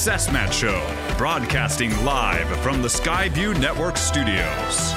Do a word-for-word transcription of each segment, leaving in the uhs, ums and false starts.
Cessmat Show, broadcasting live from the Skyview Network studios.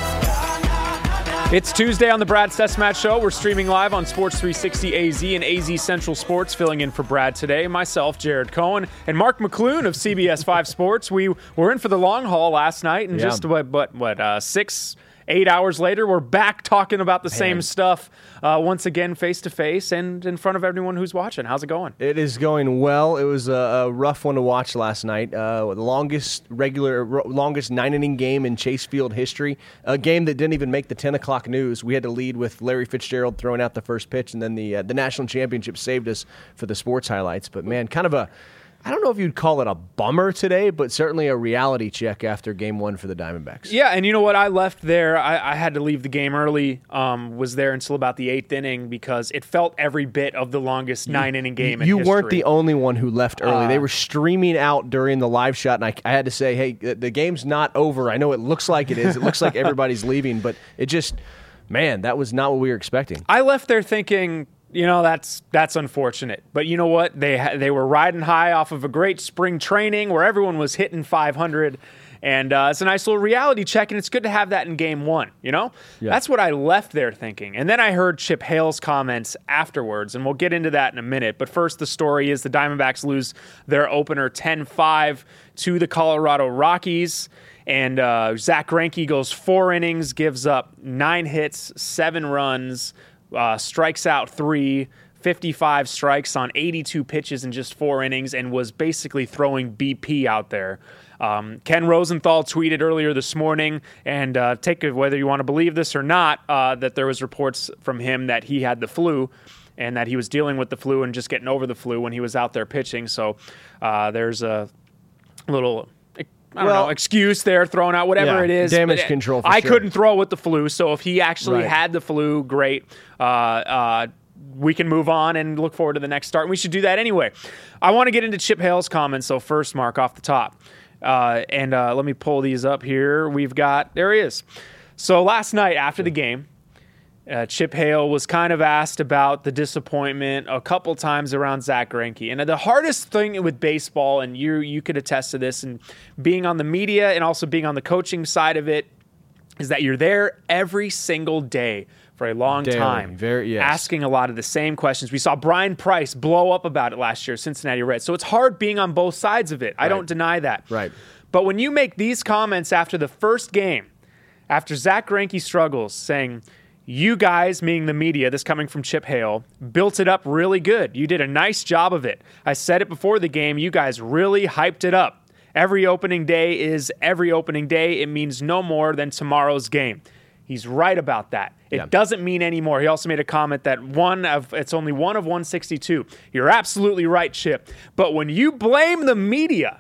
It's Tuesday on the Brad Cessmat Show. We're streaming live on Sports three sixty A Z and A Z Central Sports. Filling in for Brad today, myself, Jared Cohen, and Mark McClune of C B S five Sports. We were in for the long haul last night, and yeah. just what, what, what uh, six, eight hours later, we're back talking about the Man. same stuff uh, once again, face to face, and in front of everyone who's watching. How's it going? It is going well. It was a, a rough one to watch last night. Uh, the longest regular, ro- longest nine-inning game in Chase Field history. A game that didn't even make the ten o'clock news. We had to lead with Larry Fitzgerald throwing out the first pitch, and then the uh, the national championship saved us for the sports highlights. But man, kind of a, I don't know if you'd call it a bummer today, but certainly a reality check after game one for the Diamondbacks. Yeah, and you know what? I left there. I, I had to leave the game early, um, was there until about the eighth inning because it felt every bit of the longest nine-inning game in You history. weren't the only one who left early. Uh, they were streaming out during the live shot, and I, I had to say, hey, the, the game's not over. I know it looks like it is. It looks like everybody's leaving, but it just, man, that was not what we were expecting. I left there thinking, you know, that's that's unfortunate. But you know what? They ha- they were riding high off of a great spring training where everyone was hitting five hundred. And uh, it's a nice little reality check, and it's good to have that in game one, you know? Yeah. That's what I left there thinking. And then I heard Chip Hale's comments afterwards, and we'll get into that in a minute. But first, the story is the Diamondbacks lose their opener ten five to the Colorado Rockies. And uh, Zach Greinke goes four innings, gives up nine hits, seven runs, Uh, strikes out three, fifty-five strikes on eighty-two pitches in just four innings, and was basically throwing B P out there. Um, Ken Rosenthal tweeted earlier this morning, and uh, take it whether you want to believe this or not, uh, that there was reports from him that he had the flu and that he was dealing with the flu and just getting over the flu when he was out there pitching. So uh, there's a little... I don't well, know, excuse there thrown out, whatever yeah, it is. damage but control for I sure. couldn't throw with the flu, so if he actually Right. had the flu, great. Uh, uh, we can move on and look forward to the next start, and we should do that anyway. I want to get into Chip Hale's comments, so first, Mark, off the top. Uh, and uh, let me pull these up here. We've got, there he is. So last night after the game, Uh, Chip Hale was kind of asked about the disappointment a couple times around Zach Greinke. And the hardest thing with baseball, and you you could attest to this, and being on the media and also being on the coaching side of it, is that you're there every single day for a long Daily. time, Very, yes. asking a lot of the same questions. We saw Brian Price blow up about it last year, Cincinnati Reds. So it's hard being on both sides of it. I Right. don't deny that. Right. But when you make these comments after the first game, after Zach Greinke struggles, saying, you guys, meaning the media, this coming from Chip Hale, built it up really good. You did a nice job of it. I said it before the game. You guys really hyped it up. Every opening day is every opening day. It means no more than tomorrow's game. He's right about that. It Yeah. doesn't mean any more. He also made a comment that one of it's only one of one sixty-two. You're absolutely right, Chip. But when you blame the media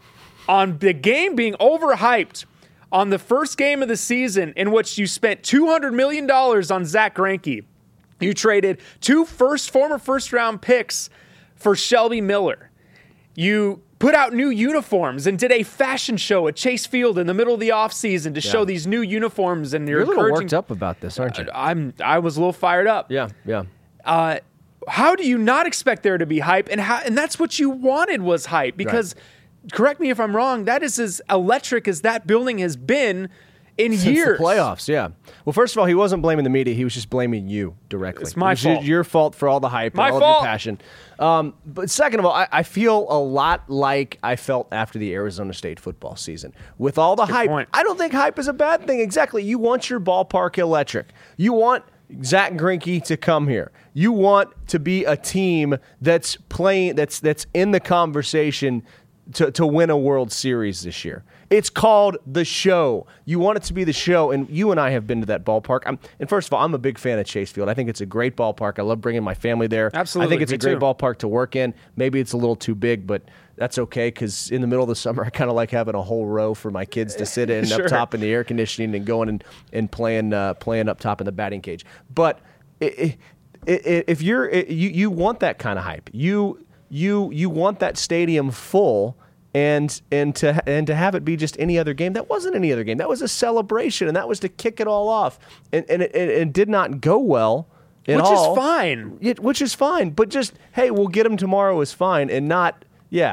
on the game being overhyped, on the first game of the season in which you spent two hundred million dollars on Zach Greinke, you traded two first former first-round picks for Shelby Miller. You put out new uniforms and did a fashion show at Chase Field in the middle of the offseason to Yeah. show these new uniforms. And you're, You're a little encouraging- worked up about this, aren't you? I'm. I was a little fired up. Yeah, yeah. Uh, how do you not expect there to be hype? And how? And that's what you wanted was hype because. Right. Correct me if I'm wrong, that is as electric as that building has been in Since years. the playoffs, yeah. Well, first of all, he wasn't blaming the media. He was just blaming you directly. It's my it was fault. Your fault for all the hype My and all fault. of your passion. Um, but second of all, I, I feel a lot like I felt after the Arizona State football season. With all the hype, point. I don't think hype is a bad thing. Exactly. You want your ballpark electric. You want Zach Greinke to come here. You want to be a team that's playing, that's that's in the conversation to, to win a World Series this year. It's called The Show. You want it to be the show, and you and I have been to that ballpark. I'm, and first of all, I'm a big fan of Chase Field. I think it's a great ballpark. I love bringing my family there. Absolutely, I think it's me a great too. ballpark to work in. Maybe it's a little too big, but that's okay because in the middle of the summer, I kind of like having a whole row for my kids to sit in Sure. up top in the air conditioning and going and, and playing uh, playing up top in the batting cage. But it, it, it, if you're it, you you want that kind of hype. You you you want that stadium full. And and to and to have it be just any other game, that wasn't any other game. That was a celebration, and that was to kick it all off. And and it, it, it did not go well at Which all. is fine. It, which is fine. But just, hey, we'll get him tomorrow is fine, and not, yeah,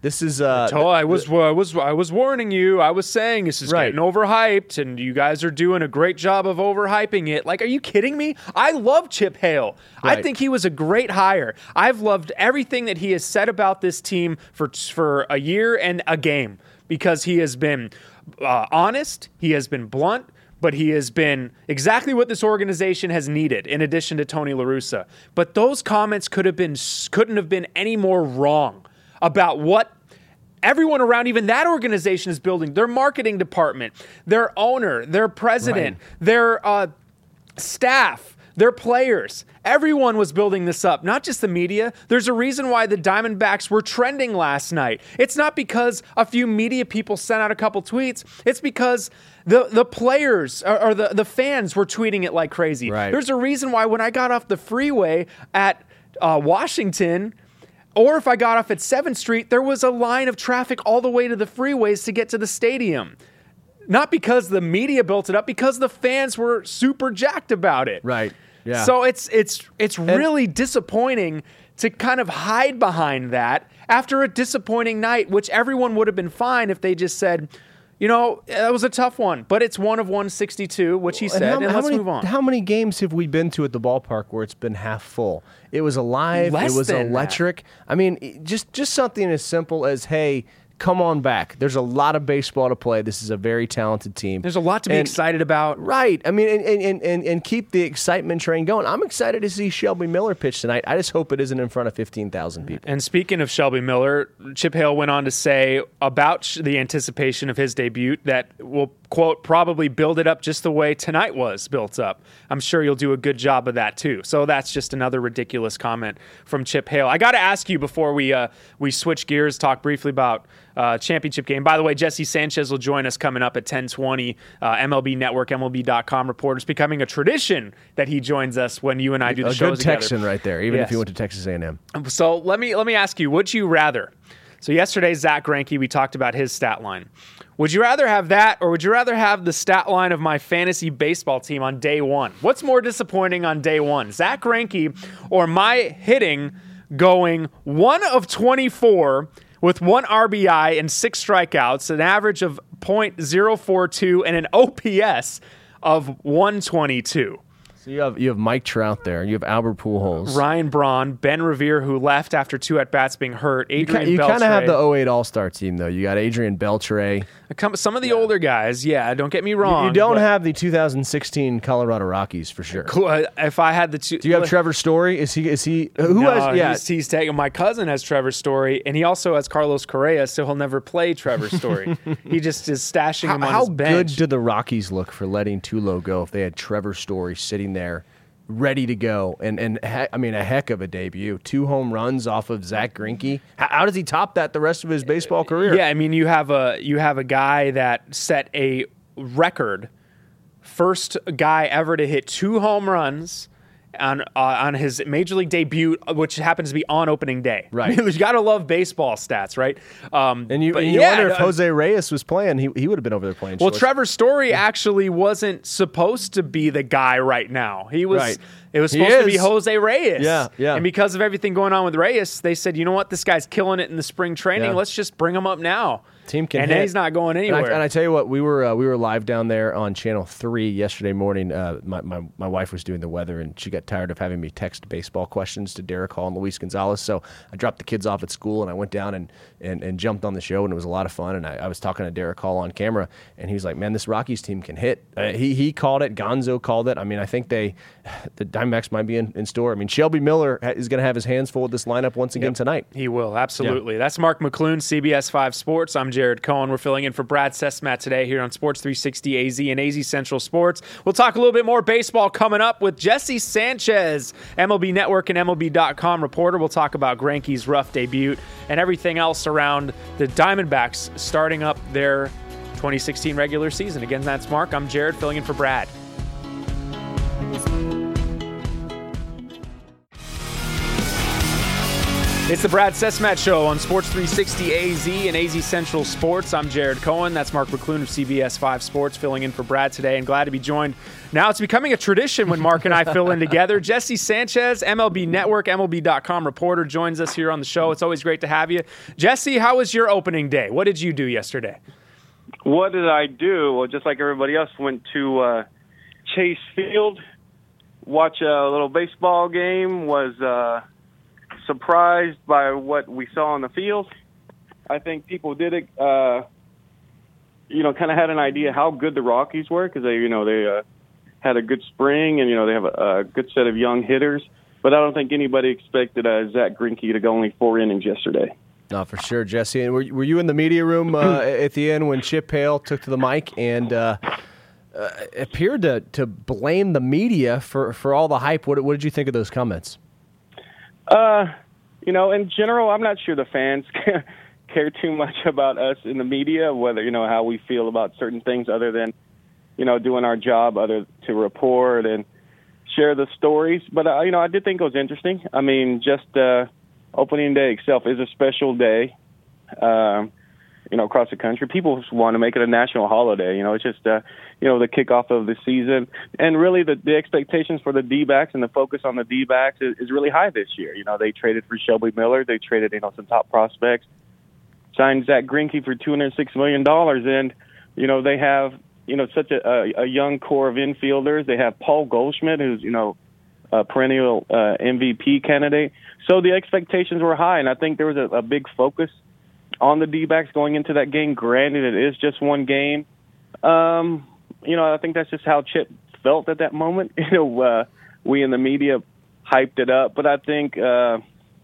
This is. Uh, oh, I was, I was, I was warning you. I was saying this is Right. getting overhyped, and you guys are doing a great job of overhyping it. Like, are you kidding me? I love Chip Hale. I Right. think he was a great hire. I've loved everything that he has said about this team for for a year and a game because he has been uh, honest. He has been blunt. But he has been exactly what this organization has needed, in addition to Tony La Russa. But those comments could have been couldn't have been any more wrong about what everyone around even that organization is building. Their marketing department, their owner, their president, Right. their uh, staff, their players. Everyone was building this up, not just the media. There's a reason why the Diamondbacks were trending last night. It's not because a few media people sent out a couple tweets. It's because the the players or, or the, the fans were tweeting it like crazy. Right. There's a reason why when I got off the freeway at uh, Washington, or if I got off at seventh Street, there was a line of traffic all the way to the freeways to get to the stadium. Not because the media built it up, because the fans were super jacked about it. Right. Yeah. So it's it's it's really disappointing to kind of hide behind that after a disappointing night, which everyone would have been fine if they just said, you know, that was a tough one, but it's one of one sixty-two, which he said, and, how, and how let's many, move on. How many games have we been to at the ballpark where it's been half full? It was alive. Less it was than electric. I mean, it- just just something as simple as, hey, come on back. There's a lot of baseball to play. This is a very talented team. There's a lot to be And- excited about. Right. I mean, and, and, and, and keep the excitement train going. I'm excited to see Shelby Miller pitch tonight. I just hope it isn't in front of fifteen thousand people. And speaking of Shelby Miller, Chip Hale went on to say about sh- the anticipation of his debut that will, quote, probably build it up just the way tonight was built up. I'm sure you'll do a good job of that too. So that's just another ridiculous comment from Chip Hale. I got to ask you before we uh, we switch gears, talk briefly about uh, championship game. By the way, Jesse Sanchez will join us coming up at ten twenty. Uh, M L B Network, M L B dot com reporter. It's becoming a tradition that he joins us when you and I do the A shows good together. Texan right there, even Yes. if you went to Texas A and M. So let me let me ask you, would you rather? So yesterday, Zach Greinke, we talked about his stat line. Would you rather have that, or would you rather have the stat line of my fantasy baseball team on day one? What's more disappointing on day one, Zach Greinke or my hitting going one of twenty-four with one R B I and six strikeouts, an average of point oh four two, and an O P S of one twenty-two? So you have you have Mike Trout there. You have Albert Pujols. Ryan Braun, Ben Revere, who left after two at-bats being hurt, Adrian You Beltre. kind of have the oh eight All-Star team, though. You got Adrian Beltre. Some of the older guys, yeah, don't get me wrong. You don't but- have the two thousand sixteen Colorado Rockies for sure. Cool, uh, If I had the two... Do you have Trevor Story? Is he? Is he? Who No, has? Yeah, he's, he's taking... My cousin has Trevor Story, and he also has Carlos Correa, so he'll never play Trevor Story. He just is stashing how him on how his bench. good do the Rockies look for letting Tulo go if they had Trevor Story sitting there ready to go? And and he, I mean, a heck of a debut. Two home runs off of Zach Greinke. How, how does he top that the rest of his baseball career? Yeah, I mean, you have a you have a guy that set a record, first guy ever to hit two home runs on uh, on his major league debut, which happens to be on opening day. Right. I mean, you got to love baseball stats, right? Um, And you, but and you yeah, wonder if uh, Jose Reyes was playing, he, he would have been over there playing. Well, shorts. Trevor Story actually wasn't supposed to be the guy right now. He was. Right. It was He supposed to be is. Jose Reyes. Yeah, yeah. And because of everything going on with Reyes, they said, you know what, this guy's killing it in the spring training. Yeah. Let's just bring him up now. Team can and hit. he's not going And anywhere. I, and I tell you what, we were uh, we were live down there on Channel Three yesterday morning. Uh, my, my my wife was doing the weather, and she got tired of having me text baseball questions to Derek Hall and Luis Gonzalez. So I dropped the kids off at school, and I went down and and, and jumped on the show, and it was a lot of fun. And I, I was talking to Derek Hall on camera, and he was like, "Man, this Rockies team can hit." Uh, he he called it. Gonzo called it. I mean, I think they the Diamondbacks might be in, in store. I mean, Shelby Miller ha- is going to have his hands full with this lineup once again Yep. tonight. He will, absolutely. That's Mark McClune, C B S five Sports. I'm Jared Cohen. We're filling in for Brad Sesmat today here on Sports three sixty A Z and A Z Central Sports. We'll talk a little bit more baseball coming up with Jesse Sanchez, M L B Network and M L B dot com reporter. We'll talk about Greinke's rough debut and everything else around the Diamondbacks starting up their twenty sixteen regular season. Again, that's Mark. I'm Jared, filling in for Brad. It's the Brad Sesmat Show on Sports three sixty A Z and A Z Central Sports. I'm Jared Cohen. That's Mark McClune of C B S five Sports filling in for Brad today, and glad to be joined. Now it's becoming a tradition when Mark and I fill in together. Jesse Sanchez, M L B Network, M L B dot com reporter, joins us here on the show. It's always great to have you. Jesse, how was your opening day? What did you do yesterday? What did I do? Well, just like everybody else, went to uh, Chase Field, watch a little baseball game, was uh, surprised by what we saw on the field. I think people did it, uh, you know, kind of had an idea how good the Rockies were because they, you know, they uh, had a good spring and, you know, they have a, a good set of young hitters. But I don't think anybody expected uh, Zach Greinke to go only four innings yesterday. No, for sure, Jesse. And were, were you in the media room uh, at the end when Chip Hale took to the mic and uh, uh, appeared to, to blame the media for, for all the hype? What, what did you think of those comments? Uh, you know, in general, I'm not sure the fans care too much about us in the media, whether, you know, how we feel about certain things other than, you know, doing our job, other to report and share the stories. But, uh, you know, I did think it was interesting. I mean, just uh, opening day itself is a special day, um, you know, across the country. People just want to make it a national holiday. You know, it's just, uh, you know, the kickoff of the season. And really the, the expectations for the D-backs and the focus on the D-backs is, is really high this year. You know, they traded for Shelby Miller. They traded, you know, some top prospects. Signed Zach Greinke for two hundred six million dollars. And, you know, they have, you know, such a, a, a young core of infielders. They have Paul Goldschmidt, who's, you know, a perennial uh, M V P candidate. So the expectations were high, and I think there was a, a big focus on the D-backs going into that game. Granted, it is just one game. Um, you know, I think that's just how Chip felt at that moment. You know, uh, we in the media hyped it up, but I think, uh,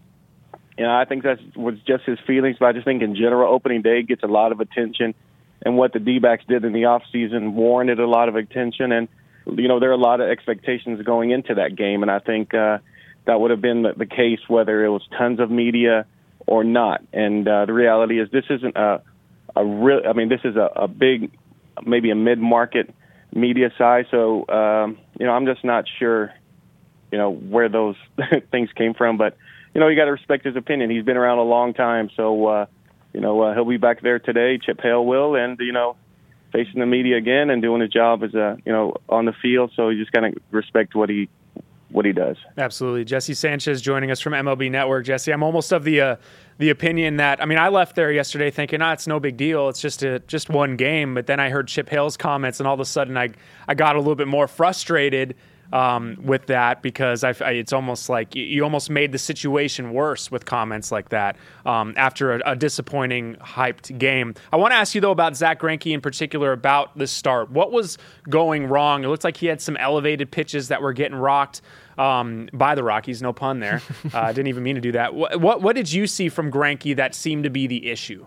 you know, I think that was just his feelings. But I just think in general, opening day gets a lot of attention, and what the D-backs did in the offseason warranted a lot of attention. And, you know, there are a lot of expectations going into that game, and I think uh, that would have been the, the case whether it was tons of media or not. And uh, the reality is this isn't a, a real, I mean, this is a, a big, maybe a mid-market media size. So, um, you know, I'm just not sure, you know, where those things came from. But, you know, you got to respect his opinion. He's been around a long time. So, uh, you know, uh, he'll be back there today. Chip Hale will. And, you know, facing the media again and doing his job as a, you know, on the field. So you just got to respect what he what he does. Absolutely. Jesse Sanchez joining us from M L B Network. Jesse, I'm almost of the uh, the opinion that, I mean, I left there yesterday thinking, ah, it's no big deal. It's just a, just one game. But then I heard Chip Hale's comments, and all of a sudden I, I got a little bit more frustrated um, with that because I, I, it's almost like you, you almost made the situation worse with comments like that um, after a, a disappointing, hyped game. I want to ask you, though, about Zach Greinke in particular, about this start. What was going wrong? It looked like he had some elevated pitches that were getting rocked um, by the Rockies. No pun there. I uh, didn't even mean to do that. What, what, what did you see from Greinke that seemed to be the issue?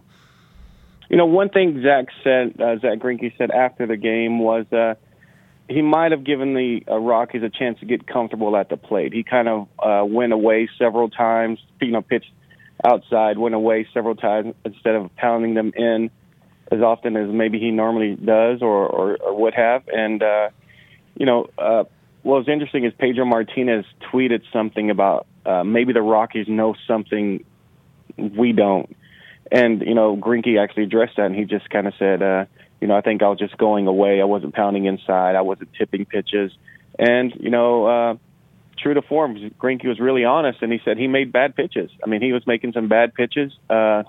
You know, one thing Zach said, uh, Zach Greinke said after the game was uh, he might have given the uh, Rockies a chance to get comfortable at the plate. He kind of uh, went away several times, you know, pitched outside, went away several times instead of pounding them in as often as maybe he normally does or, or, or would have. And, uh, you know, uh, what was interesting is Pedro Martinez tweeted something about uh, maybe the Rockies know something we don't. And, you know, Greinke actually addressed that, and he just kind of said, uh, you know, I think I was just going away. I wasn't pounding inside. I wasn't tipping pitches. And, you know, uh, true to form, Greinke was really honest, and he said he made bad pitches. I mean, he was making some bad pitches. Uh,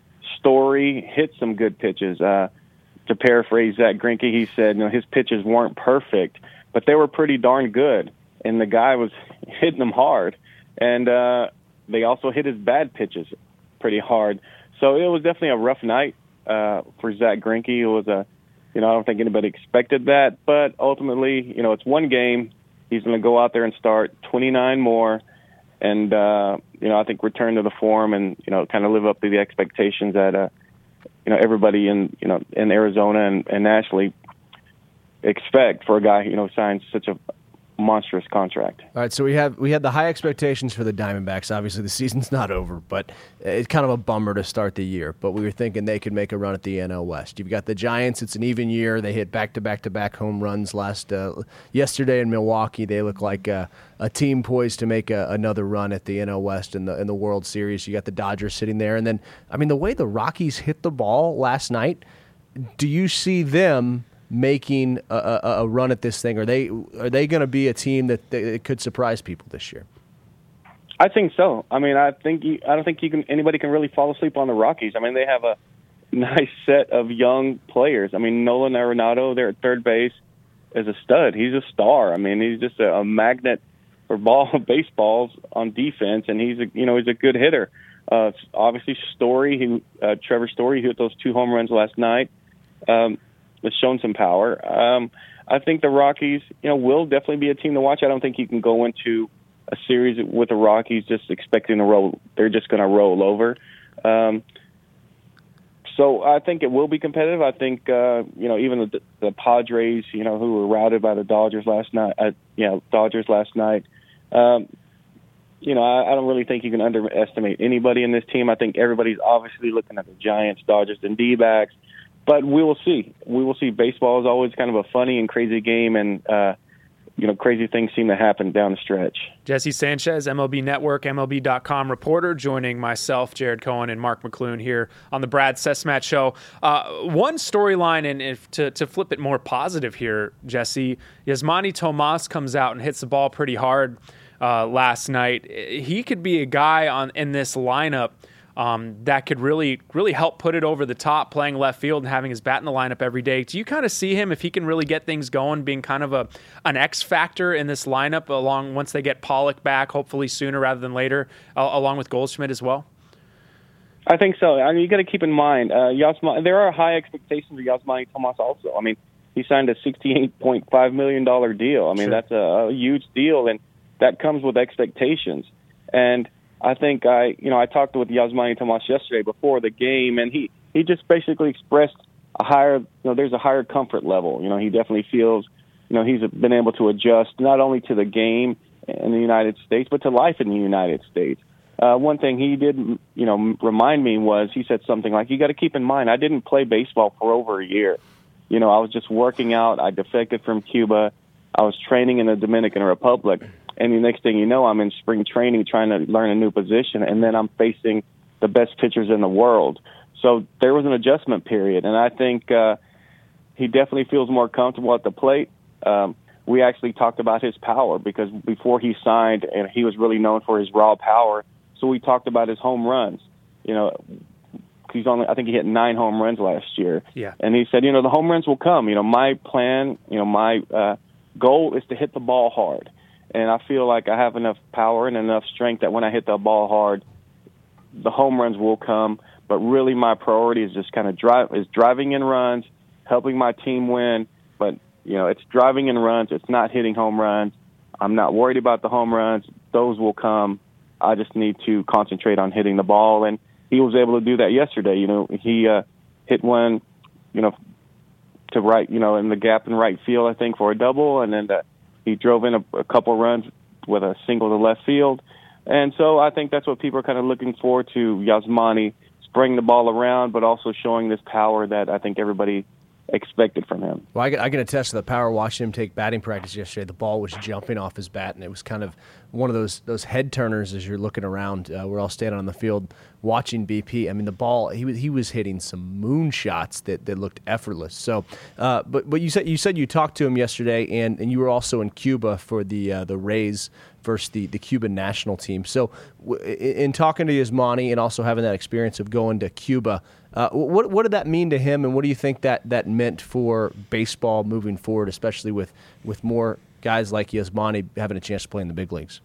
Story hit some good pitches. Uh, to paraphrase Zach Greinke, he said, you know, his pitches weren't perfect, but they were pretty darn good. And the guy was hitting them hard. And uh, they also hit his bad pitches pretty hard. So it was definitely a rough night uh, for Zach Greinke. It was a, you know, I don't think anybody expected that. But ultimately, you know, it's one game. He's going to go out there and start twenty-nine more. And, uh, you know, I think return to the form and, you know, kind of live up to the expectations that, uh, you know, everybody in, you know, in Arizona and, and nationally expect for a guy, you know, signed such a monstrous contract. All right, so we have we had the high expectations for the Diamondbacks. Obviously, the season's not over, but it's kind of a bummer to start the year. But we were thinking they could make a run at the N L West. You've got the Giants. It's an even year. They hit back-to-back-to-back home runs last uh, yesterday in Milwaukee. They look like a, a team poised to make a, another run at the N L West in the in the World Series. You got the Dodgers sitting there, and then I mean the way the Rockies hit the ball last night. Do you see them making a, a, a run at this thing? Are they are they going to be a team that, that could surprise people this year? I think so. I mean, I think you, I don't think you can anybody can really fall asleep on the Rockies. I mean, they have a nice set of young players. I mean, Nolan Arenado there at third base is a stud. He's a star. I mean, he's just a, a magnet for ball baseballs on defense, and he's a you know he's a good hitter. Uh, obviously, Story, he, uh, Trevor Story, who hit those two home runs last night. Um, has shown some power. Um, I think the Rockies, you know, will definitely be a team to watch. I don't think you can go into a series with the Rockies just expecting to roll. They're just going to roll over. Um, so I think it will be competitive. I think, uh, you know, even the, the Padres, you know, who were routed by the Dodgers last night, uh, you know, Dodgers last night. Um, you know, I, I don't really think you can underestimate anybody in this team. I think everybody's obviously looking at the Giants, Dodgers, and D-backs. But we will see. We will see. Baseball is always kind of a funny and crazy game, and uh, you know, crazy things seem to happen down the stretch. Jesse Sanchez, M L B Network, M L B dot com reporter, joining myself, Jared Cohen, and Mark McClune here on the Brad Sesmat Show. Uh, one storyline, and if to, to flip it more positive here, Jesse, Yasmani Tomas comes out and hits the ball pretty hard uh, last night. He could be a guy on in this lineup Um, that could really, really help put it over the top, playing left field and having his bat in the lineup every day. Do you kind of see him, if he can really get things going, being kind of a an X factor in this lineup along once they get Pollock back, hopefully sooner rather than later, uh, along with Goldschmidt as well? I think so. I mean, you got to keep in mind, uh, Yasmani, there are high expectations of Yasmani Tomas also. I mean, he signed a sixty-eight point five million dollars deal. I mean, Sure. that's a, a huge deal, and that comes with expectations. And I think I, you know, I talked with Yasmani Tomas yesterday before the game, and he, he just basically expressed a higher, you know, there's a higher comfort level. You know, he definitely feels, you know, he's been able to adjust not only to the game in the United States, but to life in the United States. Uh, one thing he did, you know, remind me was he said something like, you got to keep in mind, I didn't play baseball for over a year. You know, I was just working out. I defected from Cuba. I was training in the Dominican Republic. And the next thing you know, I'm in spring training trying to learn a new position, and then I'm facing the best pitchers in the world. So there was an adjustment period, and I think uh, he definitely feels more comfortable at the plate. Um, we actually talked about his power because before he signed, and he was really known for his raw power, so we talked about his home runs. You know, he's only, I think he hit nine home runs last year. Yeah. And he said, you know, the home runs will come. You know, my plan, you know, my uh, goal is to hit the ball hard. And I feel like I have enough power and enough strength that when I hit the ball hard, the home runs will come. But really my priority is just kind of drive, is driving in runs, helping my team win. But, you know, it's driving in runs. It's not hitting home runs. I'm not worried about the home runs. Those will come. I just need to concentrate on hitting the ball. And he was able to do that yesterday. You know, he uh, hit one, you know, to right, you know, in the gap in right field, I think, for a double. And then the, he drove in a, a couple runs with a single to left field. And so I think that's what people are kind of looking forward to, Yasmani spraying the ball around, but also showing this power that I think everybody expected from him. Well, I can, I can attest to the power watching him take batting practice yesterday. The ball was jumping off his bat, and it was kind of one of those those head turners as you're looking around. Uh, we're all standing on the field watching B P. I mean, the ball, he was he was hitting some moon shots that, that looked effortless. So, uh, but but you said you said you talked to him yesterday, and, and you were also in Cuba for the uh, the Rays versus the, the Cuban national team. So, w- in talking to Yasmani and also having that experience of going to Cuba, uh, what what did that mean to him, and what do you think that, that meant for baseball moving forward, especially with, with more guys like Yasmani having a chance to play in the big leagues?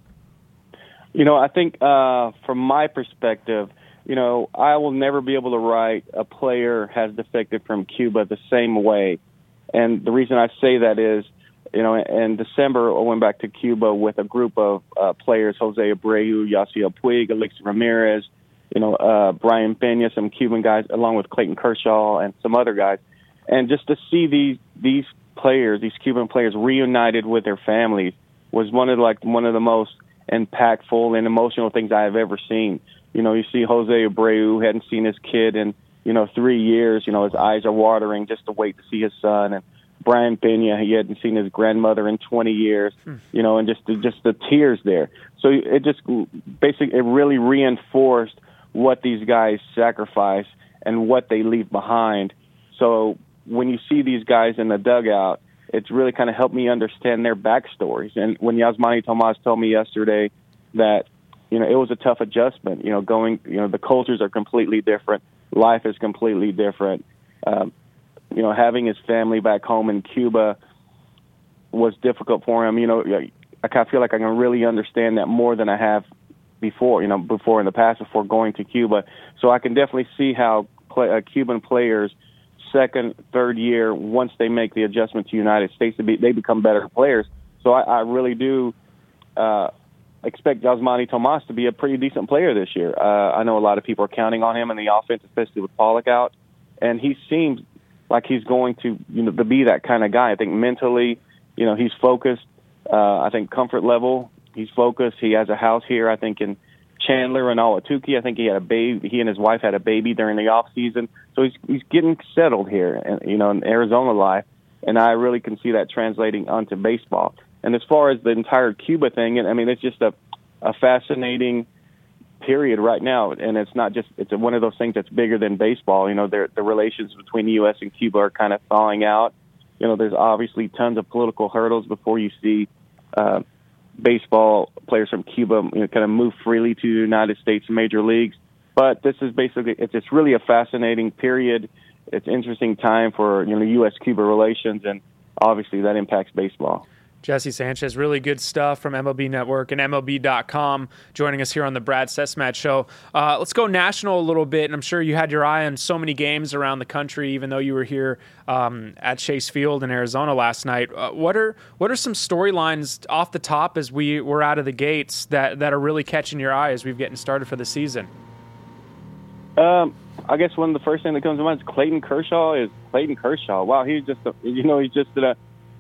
You know, I think uh, from my perspective, you know, I will never be able to write a player has defected from Cuba the same way. And the reason I say that is, you know, in December, I went back to Cuba with a group of uh, players, Jose Abreu, Yasiel Puig, Alexis Ramirez, you know, uh, Brian Pena, some Cuban guys, along with Clayton Kershaw and some other guys. And just to see these these players, these Cuban players reunited with their families was one of like one of the most impactful and emotional things I have ever seen. You know, you see Jose Abreu, hadn't seen his kid in, you know, three years. You know, his eyes are watering just to wait to see his son. And Brian Pena, he hadn't seen his grandmother in twenty years, you know, and just the, just the tears there. So it just basically, it really reinforced what these guys sacrifice and what they leave behind. So when you see these guys in the dugout, it's really kind of helped me understand their backstories. And when Yasmani Tomas told me yesterday that, you know, it was a tough adjustment, you know, going, you know, the cultures are completely different. Life is completely different. Um, you know, having his family back home in Cuba was difficult for him. You know, I kind of feel like I can really understand that more than I have before, you know, before in the past, before going to Cuba. So I can definitely see how play, uh, Cuban players, second, third year, once they make the adjustment to the United States, they become better players. So I, I really do uh, expect Yasmani Tomas to be a pretty decent player this year. Uh, I know a lot of people are counting on him in the offense, especially with Pollock out, and he seems like he's going to, you know, to be that kind of guy. I think mentally, you know, he's focused. Uh, I think comfort level, he's focused. He has a house here, I think, in Chandler and Ahwatukee. I think he had a baby. He and his wife had a baby during the off season, so he's he's getting settled here, and you know, in Arizona life. And I really can see that translating onto baseball. And as far as the entire Cuba thing, I mean, it's just a a fascinating period right now, and it's not just it's one of those things that's bigger than baseball. You know, the relations between the U S and Cuba are kind of thawing out. You know, there's obviously tons of political hurdles before you see uh, baseball players from Cuba, you know, kind of move freely to the United States major leagues. But this is basically it's it's really a fascinating period. It's an interesting time for, you know, U S Cuba relations, and obviously that impacts baseball. Jesse Sanchez, really good stuff from M L B Network and M L B dot com, joining us here on the Brad Sesmat Show. Uh, let's go national a little bit, and I'm sure you had your eye on so many games around the country, even though you were here um, at Chase Field in Arizona last night. Uh, what are what are some storylines off the top as we were out of the gates that, that are really catching your eye as we've getting started for the season? Um, I guess one of the first thing that comes to mind is Clayton Kershaw. Is Clayton Kershaw? Wow, he's just a, you know he's just a,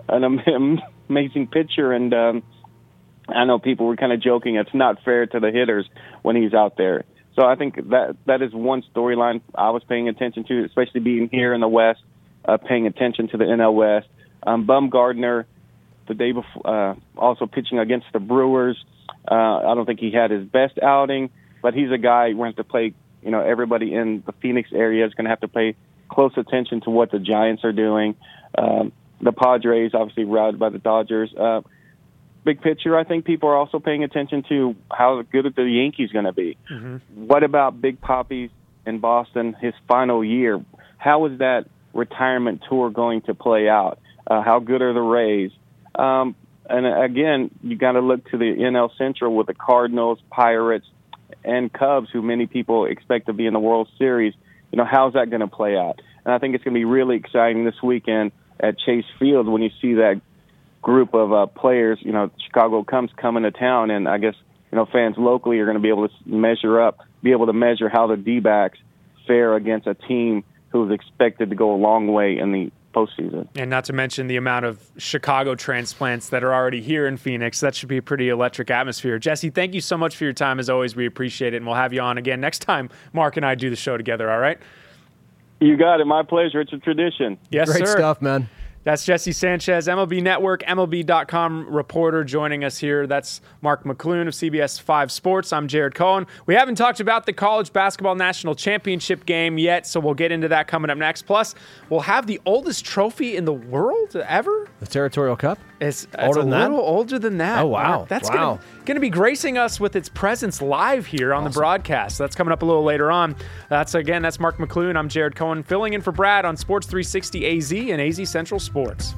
an amazing pitcher, and um, I know people were kind of joking it's not fair to the hitters when he's out there. So I think that that is one storyline I was paying attention to, especially being here in the West, uh, paying attention to the N L West. Um, Bumgarner, the day before, uh, also pitching against the Brewers. Uh, I don't think he had his best outing, but he's a guy who wants to play. You know, everybody in the Phoenix area is going to have to pay close attention to what the Giants are doing. Um, the Padres, obviously routed by the Dodgers. Uh, big picture, I think people are also paying attention to how good are the Yankees going to be. Mm-hmm. What about Big Papi in Boston, his final year? How is that retirement tour going to play out? Uh, how good are the Rays? Um, and again, you got to look to the N L Central with the Cardinals, Pirates, and Cubs, who many people expect to be in the World Series. You know, how's that going to play out? And I think it's going to be really exciting this weekend at Chase Field when you see that group of uh, players, you know, Chicago Cubs coming to town, and I guess, you know, fans locally are going to be able to measure up, be able to measure how the D-backs fare against a team who is expected to go a long way in the postseason. And not to mention the amount of Chicago transplants that are already here in Phoenix. That should be a pretty electric atmosphere. Jesse, thank you so much for your time. As always, we appreciate it, and we'll have you on again next time Mark and I do the show together, all right? You got it. My pleasure. It's a tradition. Yes, Great sir. stuff, man. That's Jesse Sanchez, M L B Network, M L B dot com reporter joining us here. That's Mark McClune of C B S five Sports. I'm Jared Cohen. We haven't talked about the College Basketball National Championship game yet, so we'll get into that coming up next. Plus, we'll have the oldest trophy in the world ever. The Territorial Cup? It's, it's older a than little that? older than that. Oh, wow. Mark. That's wow. going to be gracing us with its presence live here on awesome. the broadcast. That's coming up a little later on. That's, again, that's Mark McClune. I'm Jared Cohen, filling in for Brad on Sports three sixty A Z and A Z Central Sports.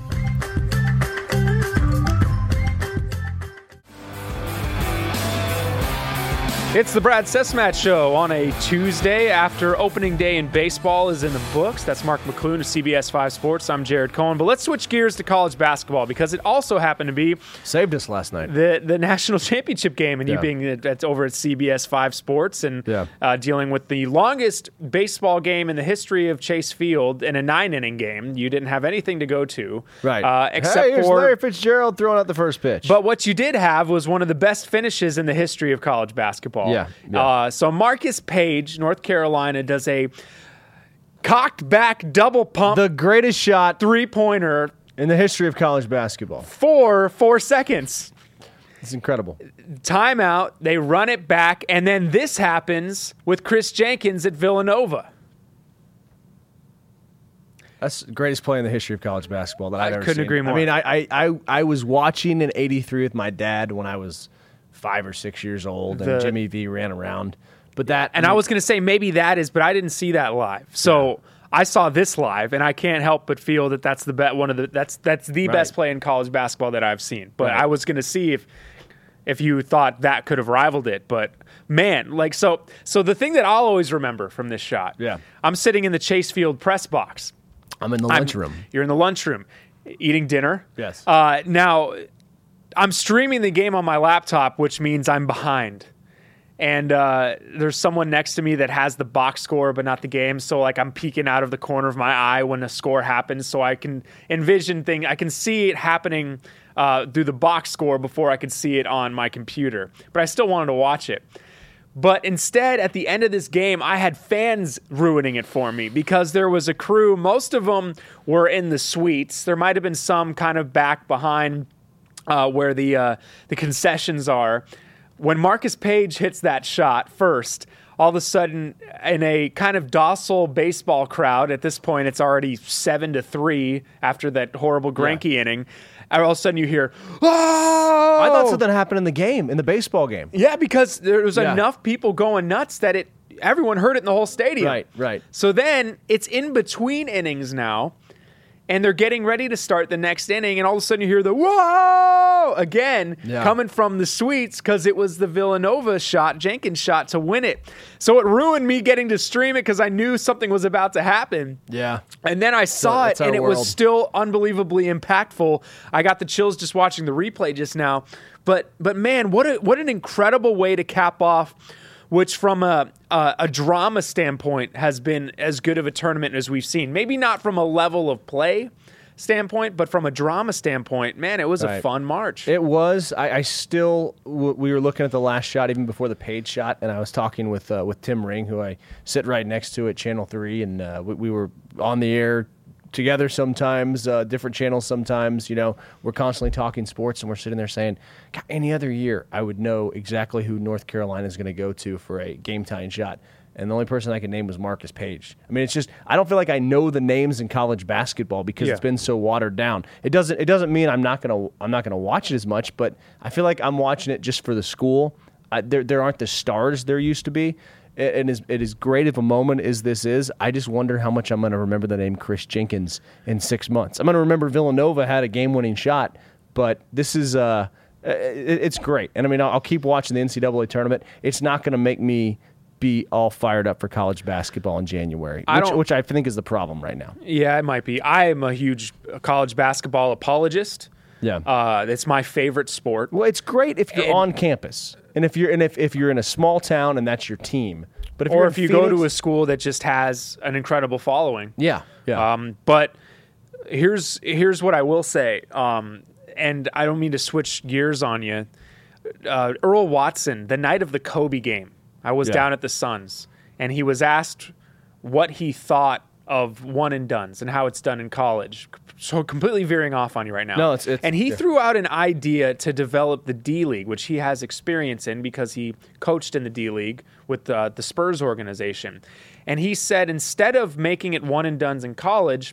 It's the Brad Sesmat Show on a Tuesday after opening day in baseball is in the books. That's Mark McClune of C B S five Sports. I'm Jared Cohen. But let's switch gears to college basketball because it also happened to be saved us last night. The the national championship game, and yeah. you being that's over at C B S five Sports and yeah. uh, dealing with the longest baseball game in the history of Chase Field in a nine-inning game. You didn't have anything to go to, right? Uh, except hey, here's for Larry Fitzgerald throwing out the first pitch. But what you did have was one of the best finishes in the history of college basketball. Yeah. yeah. Uh, so Marcus Page, North Carolina, does a cocked back double pump, the greatest shot three-pointer in the history of college basketball for four seconds. It's incredible. Timeout. They run it back, and then this happens with Chris Jenkins at Villanova. That's the greatest play in the history of college basketball that I've I ever couldn't seen. agree more. I mean, I, I, I, I was watching in eighty-three with my dad when I was five or six years old, and The- Jimmy V ran around. But that, And I was going to say maybe that is, but I didn't see that live. So Yeah. I saw this live, and I can't help but feel that that's the be- one of the that's that's the Right. best play in college basketball that I've seen. But Right. I was going to see if if you thought that could have rivaled it. But man, like so so the thing that I'll always remember from this shot. Yeah. I'm sitting in the Chase Field press box. I'm in the I'm- lunchroom. You're in the lunchroom, eating dinner. Yes. Uh, now, I'm streaming the game on my laptop, which means I'm behind. And uh, there's someone next to me that has the box score, but not the game. So, like, I'm peeking out of the corner of my eye when a score happens, so I can envision things. I can see it happening uh, through the box score before I could see it on my computer. But I still wanted to watch it. But instead, at the end of this game, I had fans ruining it for me because there was a crew. Most of them were in the suites. There might have been some kind of back behind uh, where the uh, the concessions are. When Marcus Page hits that shot first, all of a sudden, in a kind of docile baseball crowd, at this point, it's already seven to three after that horrible Greinke Yeah. inning. All of a sudden, you hear, "Oh!" I thought something happened in the game, in the baseball game. Yeah, because there was Yeah. enough people going nuts that it everyone heard it in the whole stadium. Right, right. So then it's in between innings now, and they're getting ready to start the next inning, and all of a sudden you hear the whoa again Yeah. coming from the suites because it was the Villanova shot, Jenkins shot to win it. So it ruined me getting to stream it because I knew something was about to happen. Yeah. And then I saw that's it, and our it world. was still unbelievably impactful. I got the chills just watching the replay just now. But but man, what a, what an incredible way to cap off, which from a, a a drama standpoint has been as good of a tournament as we've seen. Maybe not from a level of play standpoint, but from a drama standpoint, man, it was a Right. fun March. It was. I, I still. W- we were looking at the last shot, even before the Page shot, and I was talking with uh, with Tim Ring, who I sit right next to at Channel Three, and uh, we, we were on the air together sometimes, uh, different channels sometimes. You know, we're constantly talking sports, and we're sitting there saying, God, any other year, I would know exactly who North Carolina is going to go to for a game-tying shot. And the only person I could name was Marcus Page. I mean, it's just I don't feel like I know the names in college basketball because Yeah. it's been so watered down. It doesn't it doesn't mean I'm not gonna I'm not gonna watch it as much, but I feel like I'm watching it just for the school. I, there there aren't the stars there used to be. And as, it is great of a moment as this is, I just wonder how much I'm going to remember the name Chris Jenkins in six months. I'm going to remember Villanova had a game-winning shot, but this is uh, it, it's great. And I mean, I'll, I'll keep watching the N C double A tournament. It's not going to make me be all fired up for college basketball in January, I which, don't- which I think is the problem right now. Yeah, it might be. I am a huge college basketball apologist. Yeah. Uh, it's my favorite sport. Well, it's great if you're And- on campus, and if you're and if, if you're in a small town and that's your team. But if Or you're if in you go to a Phoenix- school that just has an incredible following. yeah, yeah, Um, but here's here's what I will say, um, and I don't mean to switch gears on you. Uh, Earl Watson, the night of the Kobe game, I was Yeah. down at the Suns, and he was asked what he thought of one and dones and how it's done in college. So completely veering off on you right now. No, it's- it's- and he yeah. threw out an idea to develop the D League, which he has experience in because he coached in the D League with uh, the Spurs organization. And he said instead of making it one and dones in college,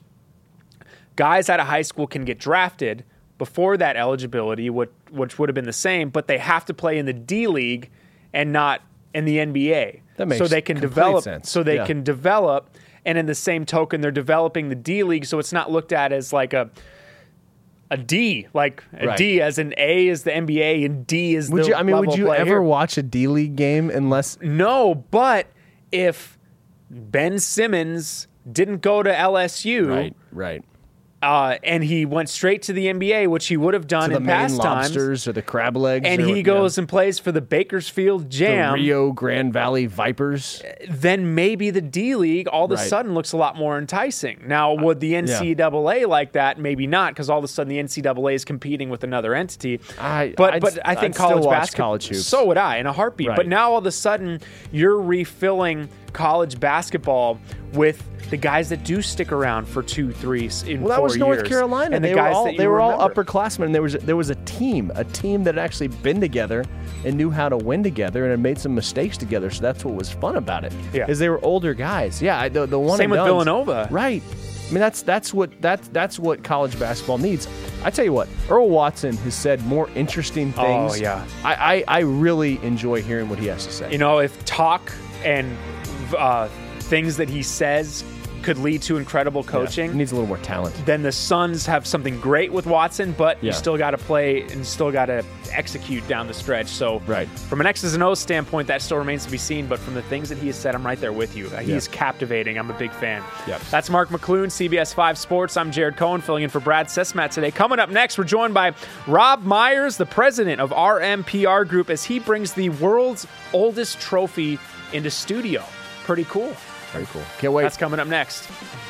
guys out of high school can get drafted before that eligibility, which, which would have been the same, but they have to play in the D League and not in the N B A. That makes so they can complete develop. sense. So they Yeah. can develop, and in the same token, they're developing the D League, so it's not looked at as like a a D, like a Right. D, as in A is the N B A and D is Would the you? I mean, would level you play ever here. watch a D League game unless? No, but if Ben Simmons didn't go to L S U, right. uh, and he went straight to the N B A, which he would have done To the in Maine past times, Lobsters or the crab legs, and or he what- goes yeah. and plays for the Bakersfield the Jam, Rio Grande Valley Vipers. then maybe the D League all of a Right. sudden looks a lot more enticing. Now, would the N C double A like that? Maybe not, because all of a sudden the N C double A is competing with another entity. I- but I'd- but I think I'd still college watch basketball. college hoops. So would I in a heartbeat. Right. But now all of a sudden you're refilling college basketball with the guys that do stick around for two, three in Well, that four was North years. Carolina. And the they were guys all that you they were all remember. upperclassmen. And there was there was a team, a team that had actually been together and knew how to win together and had made some mistakes together. So that's what was fun about it. Yeah. is they were older guys. Yeah, the the one Same and with dones. Villanova. Right. I mean that's that's what that that's what college basketball needs. I tell you what, Earl Watson has said more interesting things. Oh, yeah. I, I I really enjoy hearing what he has to say. You know, if talk and uh, things that he says could lead to incredible Yeah, coaching, he needs a little more talent. then the Suns have something great with Watson, but you Yeah. still got to play and you still got to execute down the stretch. So, Right. from an X's and O's standpoint, that still remains to be seen. But from the things that he has said, I'm right there with you. He Yeah. is captivating. I'm a big fan. Yep. That's Mark McClune, C B S five Sports. I'm Jared Cohen, filling in for Brad Sesmat today. Coming up next, we're joined by Rob Myers, the president of R M P R Group, as he brings the world's oldest trophy into studio. Pretty cool. Very cool. Can't wait. That's coming up next.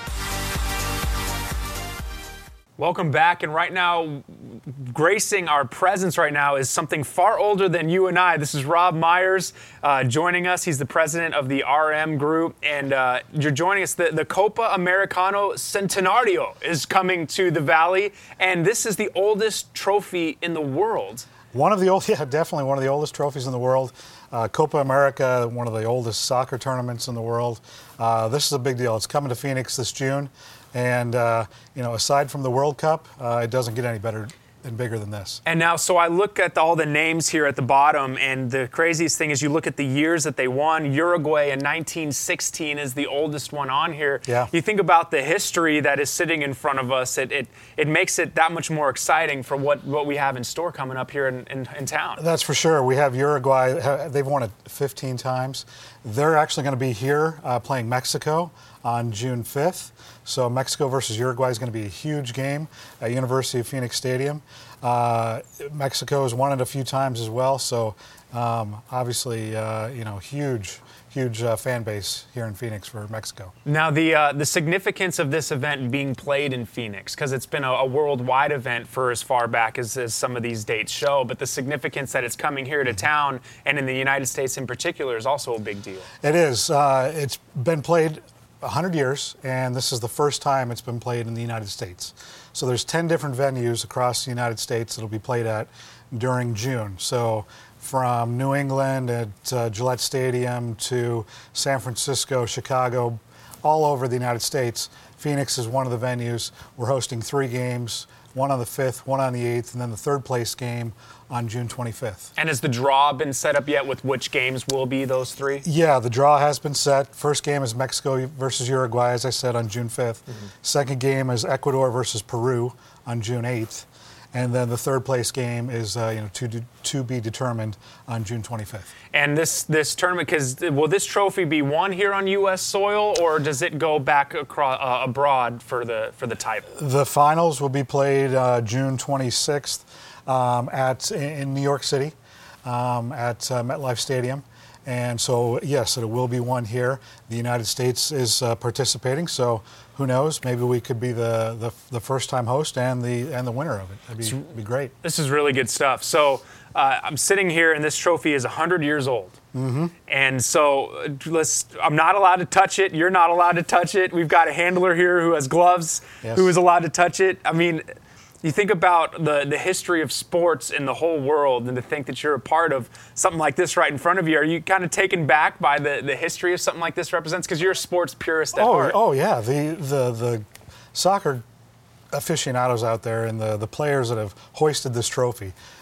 Welcome back, and right now, gracing our presence right now is something far older than you and I. This is Rob Myers uh, joining us. He's the president of the R M Group, and uh, you're joining us. The, the Copa Americano Centenario is coming to the Valley, and this is the oldest trophy in the world. One of the old, yeah, definitely one of the oldest trophies in the world. Uh, Copa America, one of the oldest soccer tournaments in the world. Uh, this is a big deal. It's coming to Phoenix this June, and uh, you know, aside from the World Cup, uh, it doesn't get any better and bigger than this. And now, so I look at all the names here at the bottom, and the craziest thing is you look at the years that they won. Uruguay in nineteen sixteen is the oldest one on here. Yeah. You think about the history that is sitting in front of us, it it, it makes it that much more exciting for what, what we have in store coming up here in, in, in town. That's for sure. We have Uruguay. ha- They've won it fifteen times. They're actually going to be here uh, playing Mexico on June fifth. So Mexico versus Uruguay is going to be a huge game at University of Phoenix Stadium. Uh, Mexico has won it a few times as well. So um, obviously, uh, you know, huge, huge uh, fan base here in Phoenix for Mexico. Now, the uh, the significance of this event being played in Phoenix, because it's been a, a worldwide event for as far back as, as some of these dates show, but the significance that it's coming here to town and in the United States in particular is also a big deal. It is. Uh, it's been played one hundred years, and this is the first time it's been played in the United States. So there's ten different venues across the United States that'll be played at during June. So from New England at uh, Gillette Stadium to San Francisco, Chicago, all over the United States, Phoenix is one of the venues. We're hosting three games, one on the fifth, one on the eighth, and then the third place game on June twenty-fifth. And has the draw been set up yet with which games will be those three? Yeah, the draw has been set. First game is Mexico versus Uruguay, as I said, on June fifth. Mm-hmm. Second game is Ecuador versus Peru on June eighth. And then the third place game is uh, you know to, to be determined on June twenty-fifth. And this this tournament, because will this trophy be won here on U S soil, or does it go back across, uh, abroad for the for the title? The finals will be played uh, June twenty-sixth um, at in New York City um, at uh, MetLife Stadium. And so, yes, it will be won here. The United States is uh, participating, so who knows? Maybe we could be the, the, the first-time host and the and the winner of it. That'd be, be great. This is really good stuff. So uh, I'm sitting here, and this trophy is one hundred years old. Mm-hmm. And so uh, let's. I'm not allowed to touch it. You're not allowed to touch it. We've got a handler here who has gloves, Yes. who is allowed to touch it. I mean, you think about the, the history of sports in the whole world, and to think that you're a part of something like this right in front of you. Are you kind of taken back by the, the history of something like this represents? Because you're a sports purist at Oh, heart. oh yeah. The the the soccer aficionados out there and the, the players that have hoisted this trophy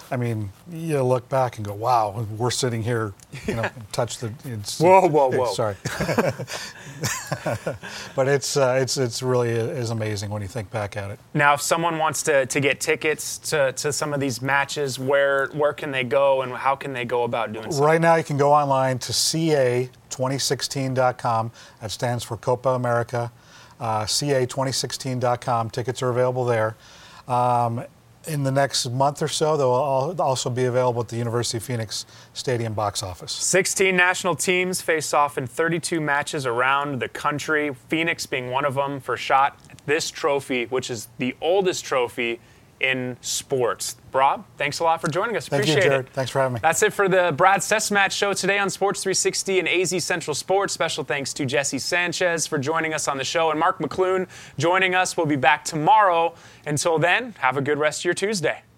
I mean, you look back and go, wow, we're sitting here, you know, touch the. It's, whoa, whoa, whoa! Sorry, but it's uh, it's it's really is amazing when you think back at it. Now, if someone wants to, to get tickets to, to some of these matches, where where can they go and how can they go about doing so? Right now, you can go online to C A twenty sixteen dot com. That stands for Copa America. Uh, C A twenty sixteen dot com. Tickets are available there. Um, In the next month or so, they'll also be available at the University of Phoenix Stadium box office. sixteen national teams face off in thirty-two matches around the country, Phoenix being one of them for a shot at this trophy, which is the oldest trophy in sports. Rob, thanks a lot for joining us. Thank Appreciate you, Jared. it. Thanks for having me. That's it for the Brad Sesmatch Show today on Sports three sixty and A Z Central Sports. Special thanks to Jesse Sanchez for joining us on the show and Mark McClune joining us. We'll be back tomorrow. Until then, have a good rest of your Tuesday.